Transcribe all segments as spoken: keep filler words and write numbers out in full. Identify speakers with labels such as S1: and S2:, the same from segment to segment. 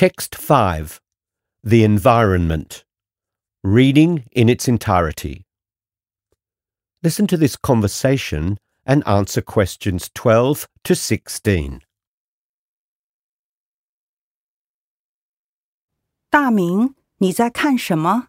S1: Text five, The Environment. Reading in its entirety. Listen to this conversation and answer questions twelve to sixteen.
S2: 大明，你在看什么？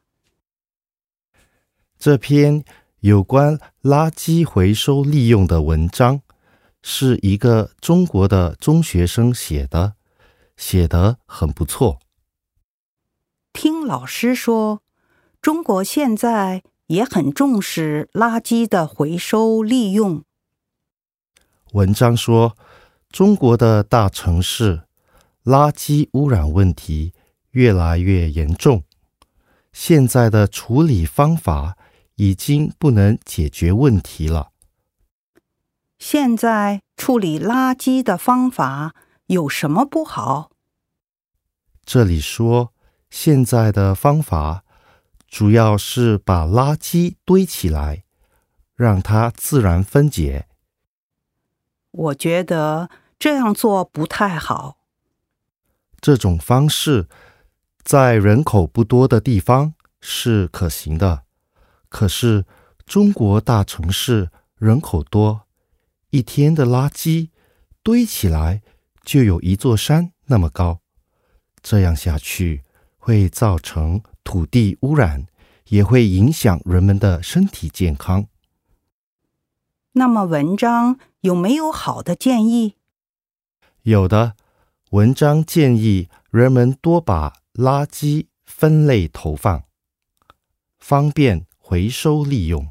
S3: 这篇有关垃圾回收利用的文章是一个中国的中学生写的，写得很不错。
S2: 听老师说，中国现在也很重视垃圾的回收利用。
S3: 文章说，中国的大城市垃圾污染问题越来越严重，现在的处理方法已经不能解决问题了。
S2: 现在处理垃圾的方法有什么不好？
S3: 这里说，现在的方法主要是把垃圾堆起来，让它自然分解。
S2: 我觉得这样做不太好。
S3: 这种方式在人口不多的地方是可行的，可是中国大城市人口多，一天的垃圾堆起来就有一座山那么高，这样下去会造成土地污染，也会影响人们的身体健康。
S2: 那么文章有没有好的建议？
S3: 有的，文章建议人们多把垃圾分类投放，方便回收利用。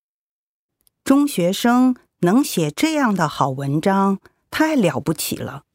S2: 中学生能写这样的好文章，太了不起了。